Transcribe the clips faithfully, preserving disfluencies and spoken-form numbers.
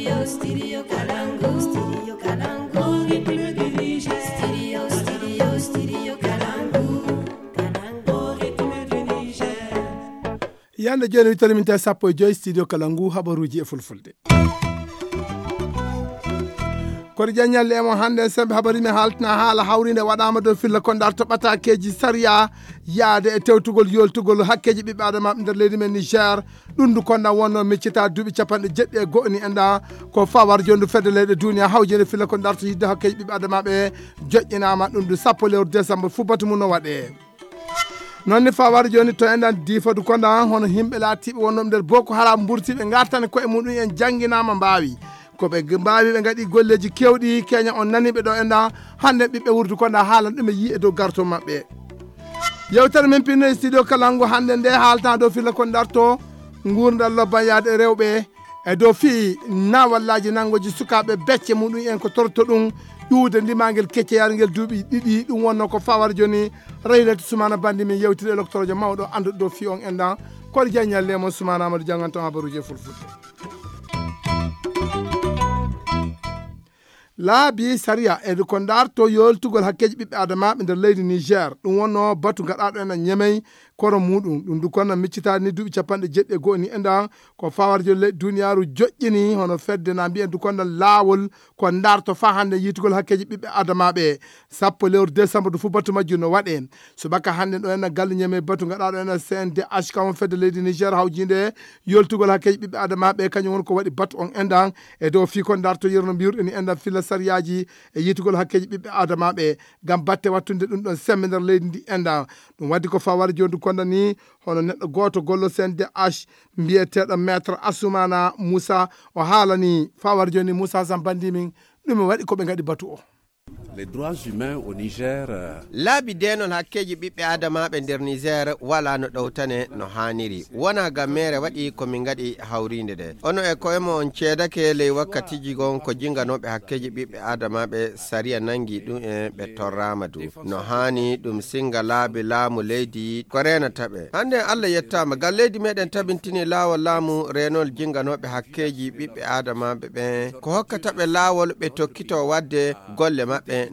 Studio, studio Kalangu, studio Kalangu, ritme du Niger. Studio, studio, studio Kalangu, Kalangu, ritme du Niger. Yanda jeni witali minta sappo joy studio Kalangu habaruji e fulfulde. Kori janyalle emo hande sembe habari me haltna hala hawrinde wadama do filla kondar to batakeji sariya yaade e tewtugol yoltugol hakkeji bibbe adama nder leydi men Niger dundu konna wonno meccita dubi capande jedde e go'oni enda ko fawar jondu fedde leyde duniya hawjene filla kondar to yidde hakkeji bibbe adama be jojjinama dundu sappo lewru décembre fu batu mun no wade nonni fawar joni to endan difadu konda hono himbe latibe wonno nder boko haram burtibe ngartane ko e mudum en janginama mbawi ko be mbawi be ngadi golleji kewdi Kenya on nani be do enda hande bibbe wurdu konda haalan dum yi e do garto mabbe yewtere men pinno studio Kalangu hande nde haalta do filla kon darto ngurdal lobba yaade rewbe e do fi na wallaji nangoji sukabe becce mudum en ko torto dum yuude ndimangel kecce yar ngel duubi didi dum wonno ko fawar joni reylete sumana bandi min yewtire electorojo mawdo andu do fi on enda ko janyalle mo sumana amadou janganto habaruje fulfulde laabi saria e kondarto yoltugol hakkeji bibbe adama be nder leydi Niger dum wonno batu gadado en nyemey koro mudum dum du konna miccita ni dubi capande jedde goni enda ko fawarjo le duniyaaru jojjini hono fedde na mbi en du konna lawol ko ndarto fa hande yitugol hakkeji bibbe adama be sappo lewru décembre du fu batu majju no wade so baka hande do en gal nyemey batu gadado en C N D H kam fedde leydi Niger hawjinde yoltugol hakkeji bibbe adama be kanyum won ko wadi batu on enda e do fi ko ndarto yerno biurde ni enda fila sariyaji e yitugol hakkeji bibbe adama be gam batte wattunde dum don sembe nder leydi ndi enda dum waddi ko fawar jondu konda ni hono neddo goto gollo C N D H mbiyetedo maître Assoumana Moussa o halani fawar joni Moussa Zambandi min dum wadi ko be ngadi batu o les droits humains au Niger labi denon hakkeji bibbe adama be nder Niger wala no dowtane no haniri wona gamere wadi ko min ngadi hawrinde de ono e ko emo on cedake le wakkati jigon ko jinganobe hakkeji bibbe adama be sariya nangi dum e be torrama du no hani dum singa labi laamu leydi ko rena tabe hande Allah yettama gal leydi meden tabintini lawol laamu renol jinganobe hakkeji bibbe adama be ko hokkata be lawol be tokkito wadde golle mabbe.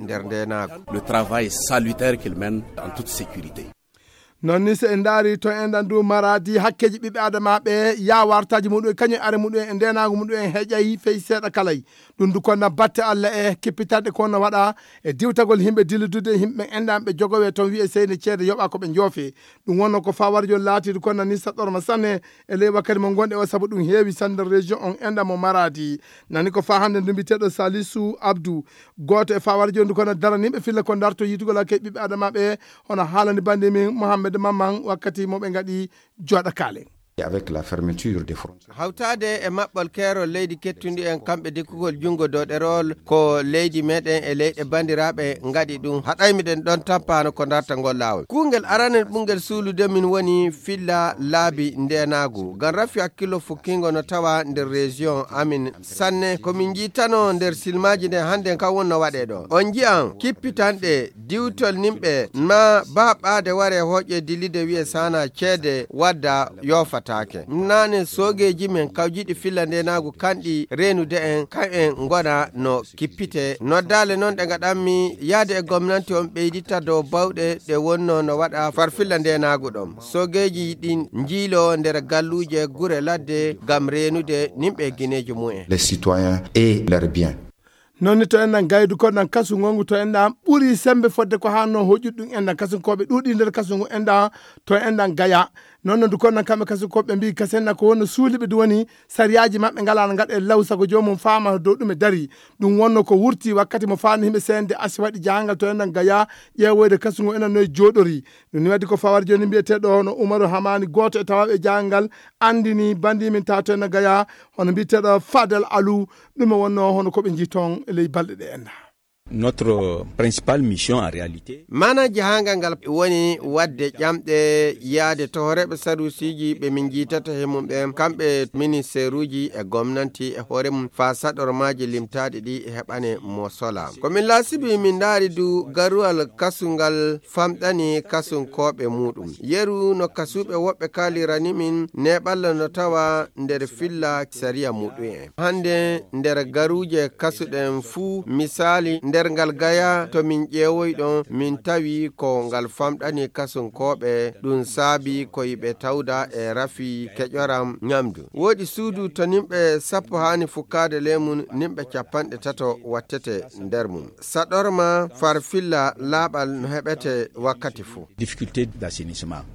Le travail salutaire qu'il mène en toute sécurité. nonni se ndari to endan du maradi hakkeji bibbe adama be ya wartaji mudum kanyo are mudum e ndenago mudum en hejayi fey seda kalay dum du konna batte alla e kipitade konna wada e diwtagol himbe diludude himbe endambe jogowe ton wi e seyne cede yoba ko be njofe dum wonno ko fawarjo laati du konna ni sadorma sanne e lewa kadi mo gonde o sabu dum heewi sandar region on endamo maradi nani ko fa hande dum bitedo Salisu Abdou goto e fawarjo du konna daranimbe filla ko darto yitugol hakkeji bibbe adama be hono halani bande min Mohamed Mamman wakati mo be ngadi joda kale avec la fermeture des frontières hawtade e mabbal kero leydi kettundi en kambe dekugol jungo do derol ko leydi meden e leyde bandirabe ngadi dum hadaymiden don tampano ko darta gol lawol kungel aranen bungel sulude min woni filla labi ndenagu gan rafi hakkilo fukingo no tawa nder region amin sanne ko min jitano nder silmaji de hande ka wonno wade do on jian kippitande diwtol nimbe ma babade ware hoje dilide wiye sana cede wadda yofa take nane sogeji men kawjidi filande nagu kandi renude en kan en ngona no kippite no dale non de gadammi yaade e gomnanti on beydita do bawde de wonno no wada far filande nagu dom sogeji din njilo nder galluje gure ladde gam renude nimbe gineji mu'en les citoyens et leurs biens nonni to endan gaydu ko nan kasu ngongu to endan buri sembe fodde ko hanno hojudum endan kasu kobe dudi nder kasu ngu endan to endan gaya non du konna kambe kasu kobe mbi kasenna ko wonno suulibe du woni sariyaaji mabbe ngala ngade lawsa ko jomum faama do dum dari dum wonno ko wurti wakkati mo faani himbe sende as wadi jangal to endan gaya yewede kasu ngu enan no jodori ni wadi ko fawar joni mbiete do no Umaru Hamani goto e tawabe jangal andini bandi min tato en gaya hono mbiete do Fadel Alou dum wonno hono ko be jiton ley balde de enna Notre principale mission en réalité mana jahangal ngal woni wadde ƴamɗe yaade to horeɓe sarusiji ɓe min jiitata he mum ɓe kamɓe ministére uji e gomnanti e hoore mum fa saɗormaji limtaɗe ɗi e heɓane mo sola komin laasibi min daari du garuwal kasungal famɗani kasunkoɓe muɗum yeru no kasuɓe woɓɓe kalirani min neɓalla no tawa nder filla sariya muɗum en hande nder garuje kasuɗen fuu misali nder ngal gaya to min ƴeewoyɗon min tawi ko ngal famɗani kasunkoɓe ɗum saabi ko yiɓe tawda e rafi keƴoram ñamdu woodi suudu to nimɓe sappo hani fukkade lemum nimɓe capanɗe tato wattete nder mum saɗorma far filla laaɓal no heɓete wakkati fuu difficulté d'assainissement.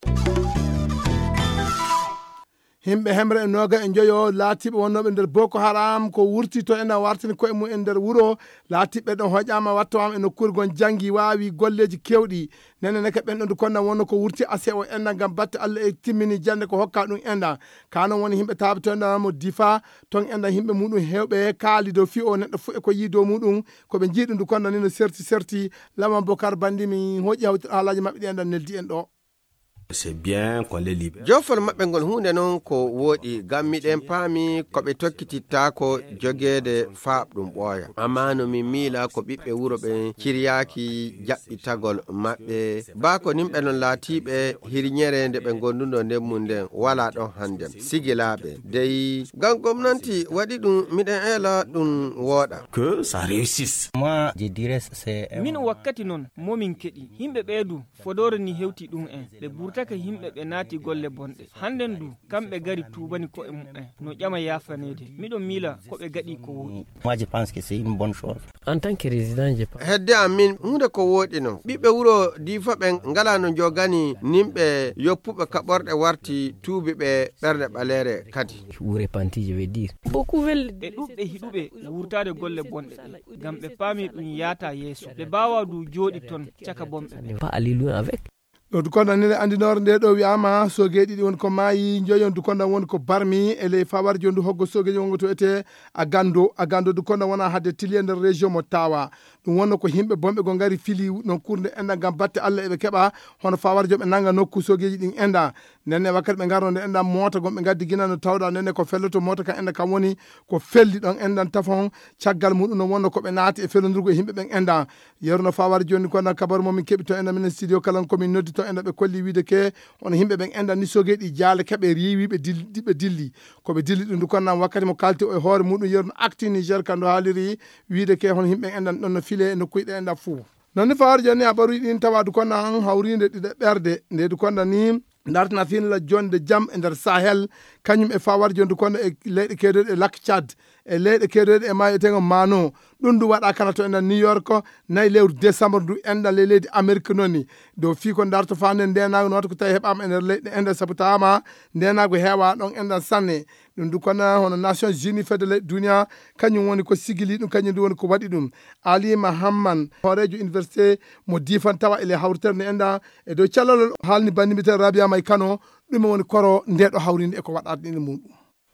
himɓe hemre e noga e joyo laatiɓe wonnoɓe nder Boko Haram ko wurti to ena wartini koye mum e nder wuro laatiɓe ɗon hoƴama wattowama e nokkuure gon janggi wawi golleji kewɗi nene neke ɓen ɗon konna wonno ko wurti ase o enda gam batte Allah e timmini jande ko hokka ɗum enda kanon woni himɓe taaɓe to endamo difa ton enda himɓe muɗum hewɓe kaali dow fi o neɗɗo fu e ko yi dow muɗum koɓe jiiɗum ndu konna ni no serti serti Laman Bocar Bandi mi hoƴƴi hawti haalaji mabɓe ɗi enda neldi en ɗo. C'est bien qu'on les libère. Jofol maɓɓe ngol hunde non ko woɗi gam miɗen paami ko ɓe tokkititta ko jogede faaɓɗum ɓooya amma no min miila ko ɓiɓɓe wuro ɓe ciryaki jaɓɓitagol maɓɓe ba ko nimɓe non laatiɓe hirñere nde ɓe gonduɗo nden mum nden wala ɗon hande sigilaɓe dey gam gomnanti waɗi ɗum miɗen ela ɗum wooɗa que ça réussisse. Moi je dirais c'est min wakkati non momin keɗi himɓe ɓeedu fodore ni hewti ɗum en ɓe burtaka himɓe ɓe naati golle bonɗe hannden du kamɓe gari tubani ko e mum'en no ƴama yafanede miɗon miila ko ɓe gaɗi ko woɗi. Moi je pense que c'est une bonne chose. En tant que résident je pense hedde amin hunde ko woɗi non ɓiɓɓe wuro difa ɓen ngala no jogani nimɓe yoppuɓe kaɓorɗe warti tuubi ɓe ɓerde ɓalere kadi ou repenti je veux dire beaucoup wel ɓe ɗuɓɓe hiɗuɓe wurtade golle bonɗe ɗe gam ɓe paami ɗum yaata yeeso ɓe mbawa du jooɗi ton caka bomɓe pas aller loin avec. ɗo dukonda nene andinore nde ɗo wiyama sogue ɗiɗi woni ko maayi joyon dukonda woni ko barmi ele fawar jondu hoggo sogueji wongo to ete a gando a gando dukonda wona hadde tilie nder région mo tawa ɗum wonno ko himɓe bomɓe go ngari fili non kurde enda gam batte Allah eɓe keɓa hono fawar joɓe nanga nokku sogueji ɗin enda nenne wakkati ɓe garno nde enda mota gonɓe gaddi guina no tawɗa nenne ko felloto mota ka enda kam woni ko felli ɗon endan tafon caggal muɗum no wonno koɓe naati e fellodurgo e himɓe ɓen enda yeruno fawar joni kono kabaru momin keɓi to enda minen studio kala komin noddi to enda ɓe kolli wiide ke on himɓe ɓen enda ni sogueɗi jaale keɓe riwi ɓe dilli ɓe dilli koɓe dilli ɗum ndu konnam wakkati mo kalti o e hoore muɗum yeruno acti Niger kando haaliri wiide ke hono himɓe endan ɗon no file no kuyɗe enda fuu nonni fawar joni a ɓaru ɗin tawa du konna han hawride ɗiɗe ɓerde nde du konda ni dartana finla jonde jaam e nder Sahel kañum e fawar jonde kono e leyɗe kedoɗe e lac Tchad e leyɗe kedoɗe e maayo tego Mano ɗum du waɗa kala to enda New York nayi lewru décembre du enda le leydi Amérique noni dow fi ko darto fande ndenago nota ko tawi heɓama e nder leyɗe enda saabu tawama ndenago heewa ɗon enda sanne ɗum du kono hono Nations Unies fedde leyɗe duniya kañum woni ko sigili ɗum kañum du woni ko waɗi ɗum Ali Mahamman horejo université mo difan tawa ele hawritere nde enda e dow callalol haalni bandimite Rabia May Kano ɗum woni koro ndeɗo hawrinde e ko waɗade ɗine muɗum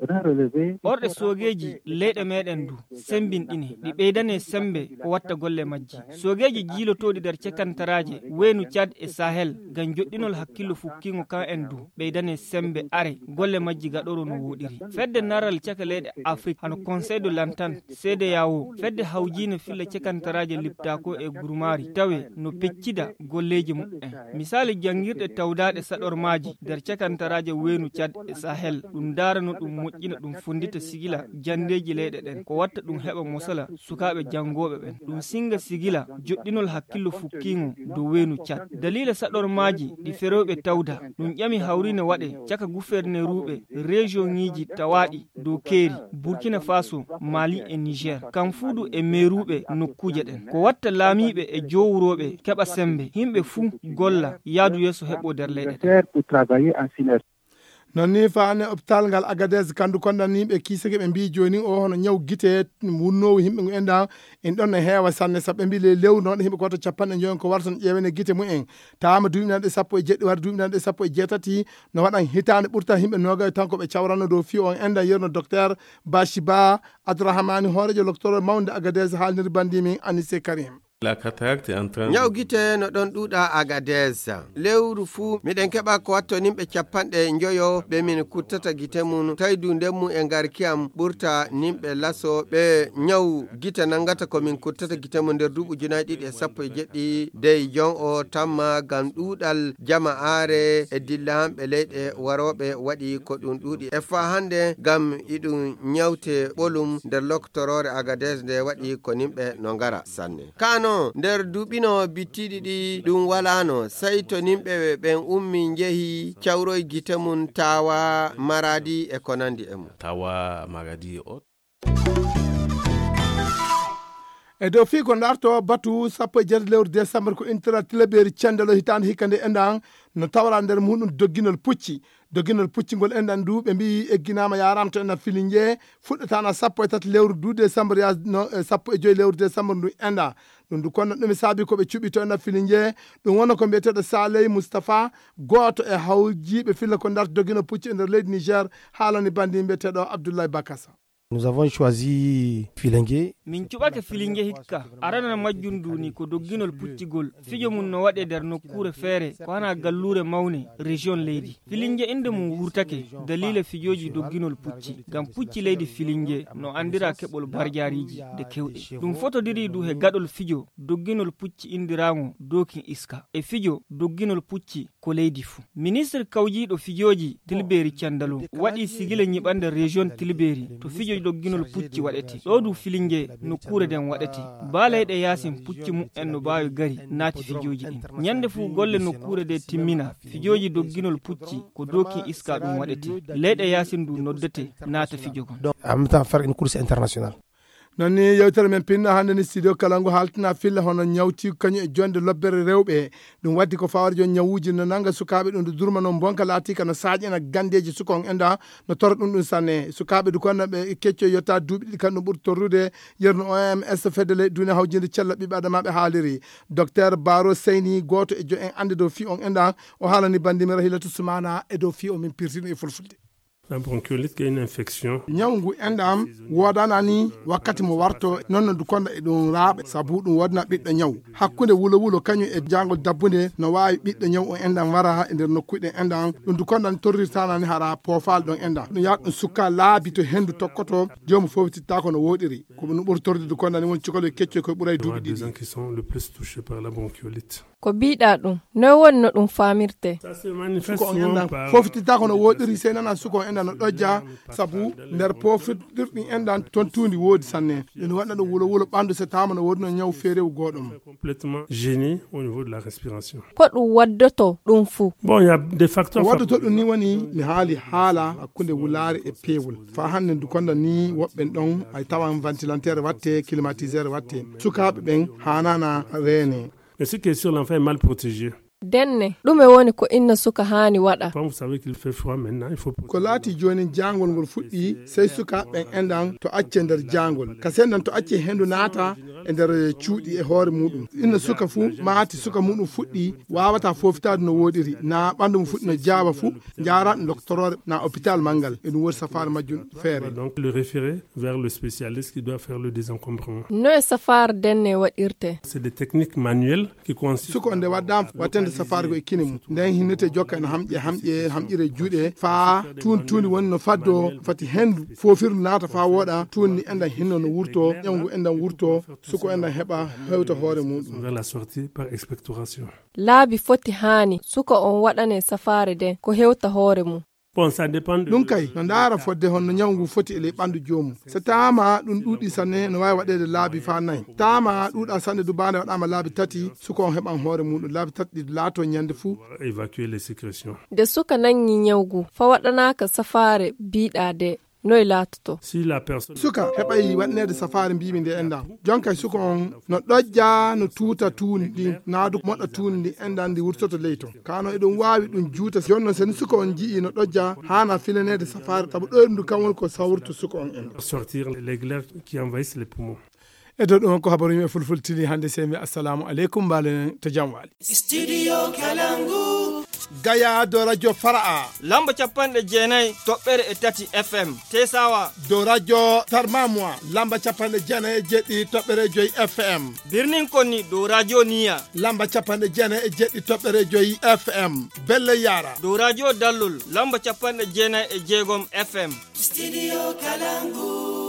orɗe sogeji leyɗe meɗen du sembinɗini ɗi ɓeydane sembe ko watta golle majji sogeji jiilotoɗi nder cekantaraje weynu Tchad e Sahel gam joɗɗinol hakkillo fukkingo kan en du ɓeydane sembe are golle majji gaɗoro no woɗiri fedde naral caka leyɗe Afrique hano Conseil de l'Entente C D A O fedde hawjine filla cekantaraje liptako e gurmari tawe no peccida golleji muɗen misali jangirɗe tawdaɗe saɗormaji nder cekantaraje weynu Tchad e Sahel ɗum darano ɗum moƴƴina ɗum fundita sigila jandeji leyɗe ɗen ko watta ɗum heɓa mosala sukaɓe jangoɓe ɓen ɗum singa sigila joɗɗinol hakkillo fukkingo dow weynu Tchad dalila saɗormaji ɗi feroɓe tawda ɗum ƴami hawrine waɗe caka gouverneur uɓe région ŋiji tawaɗi dow keeri Burkina Faso Mali e Niger kam fuudu e meruɓe nokkuje ɗen ko watta laamiɓe e jowuroɓe keɓa sembe himɓe fuu golla yaadu yeeso heɓo nder leyɗe ɗen non ni faane hôpital ngal Agadez kandu kondan ni ɓe kiisake ɓe mbi joni o hono ñaw guite wunnowo yimɓe ngu enda en ɗon no heewa sanne sabu ɓe mbi le lew noon himɓe koto capanɗe joyi ko warton ƴeewene guite mumen tawama duuɓinanɗe sappo e jeɗɗi war duuɓinanɗe sappo e jeetati no waɗan hitande ɓurta yimɓe noga tan koɓe cawranno dow fi on enda yerno docteur Bachiba Abdourahmani hoorejo docteur mawde Agadez haalniri bandi min Anissé Karim. La cataracte est en train ñaw gite no ɗon ɗuuɗa Agadez lewru fuu miɗen keɓa ko watto nimɓe capanɗe njoyo ɓe min kuttata gite mum tawdu ndemmu e ngarkiyam ɓurta nimɓe laso ɓe ñaw gite nangata komin kuttata gite mum nder duuɓi ujunaje ɗiɗi e sappo e jeɗɗi dey jon o tamma gam ɗuuɗal jama'are e dilla hamɓe leyɗe waroɓe waɗi ko ɗum ɗuuɗi e fa hande gam iɗum ñawte ɓolum nder loktorore Agadez nde waɗi ko nimɓe no ngara sanne kano nder duuɓino bittiɗi ɗi ɗum walano sey to nimɓe ɓen ummi jeehi cawroy gite mum tawa Maradi e ko nandi e mum tawa Maradi o e dow fi ko darto batu sappo e jeetati lewru décembre ko intera tileɓeeri cendelo hitande hikande endan no tawra nder muɗum dogginol pucci dogginol puccingol enɗan du ɓe mbi egginama yarama to enɗan filinje fuɗɗatana sappo e tati lewru du décembre ya no sappo e joyi lewru décembre ndu enɗa ɗum du konno ɗum saabi koɓe cuɓi to enɗan filinje ɗum wona ko mbiyeteɗo Saley Moustapha goto e hawjiɓe filla ko darto dogginol pucci e nder leydi Niger haalani bandi mbiyeteɗo Abdoulaye Bakassa. Nous avons choisi Filingue. Min cuɓake Filingue hikka arana majjum duni ko dogginol puccigol fijo mum no waɗe nder nokkure feere ko hana gallure mawne région leydi Filingue inde mum wurtake dalila fijoji dogginol pucci gam pucci leydi Filingue no andira keɓol barjariji de kewɗe ɗum fotodiri du he gaɗol fijo dogginol pucci indiramo dokin iska e fijo dogginol pucci ko leydi fuu ministre kawjiɗo fijoji Tilberi Candalo waɗi sigile ñiɓande région Tilberi to fijo dogginol pucci waɗete ɗo du Filingue no kure den waɗete baleyɗe yasin pucci mu'en no bawi gari naati fijoji ɗin ñande fu golle no kure de timmina fijoji dogginol pucci ko doki iska ɗum waɗete leyɗe yasin du noddete naata fijo gon en même temps faire une course internationale. nonni yewtere men pinno hande ni studio kalangu haltina filla hono ñawti kañum e jonde lobbere rewɓe ɗum waddi ko fawari jon ñawuji no nanga sukaɓe ɗum do durma noon bonka laati kana saƴena gandeji sukon enda no tora ɗum ɗum sanne sukaɓe du konno ɓe kecco yotta duuɓi ɗiɗi kan ɗum ɓuuri torrude yerno O M S fedele duniya hawjinde cella ɓiɓɓe adamaɓe haaliri docteur Baro Seyni goto e jo en ande dow fi on enda o haalani bandimi Rahilatu Soumana e dow fi o min pirtino e fulfulde. La bronchiolite est une infection. Nyawngu endam wodanani wakkati mo warto non du konda e ɗum raaɓe sabu ɗum wodna ɓiɗɗo ñaw hakkunde wulo wulo kañum e jangol dabbunde no wawi ɓiɗɗo ñaw o endam wara e nder nokkuɗe endam ɗum du konda torrirtanani hara pofal ɗon endam ɗum yaha ɗum sukka laabi to hendu tokkoto jomum foftitta ko no woɗiri ko ɗum ɓuuri torde du konda ni won cikolo kecco ko ɓuuray duuɓi ɗiɗi. Des gens qui sont le plus touchés par la bronchiolite. Ko biɗa ɗum no wonno ɗum famirte suko on endam foftitta ko no woɗiri sey nana suko on endam no ɗojja sabu nder poftirɗi endan toon tundi woodi sanne ene waɗa ɗum wulo wulo ɓandu so tama no woodi no ñaw feerewu goɗom complètement gêné au niveau de la respiration. Ko ɗum waddoto ɗum fuu Bon, il y a des facteurs. waddoto ɗum ni woni mi haali haala hakkunde wulaare e peewol fa hande du konda ni woɓɓen ɗon ay tawan ventilateur watte climatiseur watte sukaɓe ɓen hanana reene. Mais ce qui est sûr, l'enfant est mal protégé. denne ɗume woni ko inna suka hani waɗa Quand vous savez qu'il fait froid maintenant, il faut ko laati joni jangol ngol fuɗɗi sey sukaɓe endan to acce nder jangol kasendan to acce hendu naata e nder cuuɗi e hoore muɗum inna suka fuu maati suka muɗum fuɗɗi wawata fofitade no woɗiri na ɓandu mum fuɗɗi no jaaba fuu jaraɗo doctorore na hôpital mangal e ɗum woodi safare majjum feere. donc le référer vers le spécialiste qui doit faire le désencombrement. no e safare denne waɗirte C'est des techniques manuelles qui consistent. suko nde waddama wattende safare ko e kine mum nden hinnete jokka no hamƴe hamƴe hamƴire juuɗe faa tuun tuuni woni no faddo fati hendu fofirdu naata fa woɗa tuunni endan hinno no wurto ƴawngu endan wurto suko endan heɓa hewta hoore muɗum. Vers la sortie par expectoration. laabi foti hani suka on waɗane safare den ko hewta hoore mum. Bon, ça dépend de... ɗum kay no ndaara fodde honno ñawngu foti e ley ɓanndu joomum so taama ɗum ɗuuɗi sanne no waawi waɗeede laabi faa nayi taama ɗuuɗa sanne dubande waɗama laabi tati suka on heɓan hoore muɗum laabi tati ɗi laato ñande fuu évacuer les sécrétions. De suka nangi ñawgu fa waɗanaka safare biɗa de noy laatoto Si la personne suka heɓay waɗnede safari mbimi nde enda jonka suka on no ɗojja no tuuta tuuni ndi naadu moɗa tuuni ndi enda ndi wurtoto ley to kano eɗon wawi ɗum juuta jonno sen suka on jii no ɗojja hana filanede safari taɓa ɗo ndu kam woni ko sawrtu suka on enda sortir les glaires qui envahissent les poumons. e dow ɗum ko habaru yimɓe fulfultini hannde semi assalamu aleykum mbalen to jam waali Studio Kalangu. gaya do radio fara'a lamba capanɗe jeenayyi toɓɓere e tati F M tesawa do radio tarmamoi lamba capanɗe jeenayyi e jeɗɗi toɓɓere joyyi F M birnin konni do radio niya lamba capanɗe jeenayyi e jeɗɗi toɓɓere joyyi F M belle yara do radio dallol lamba capanɗe jeenayyi e jeegom F M Studio Kalangu.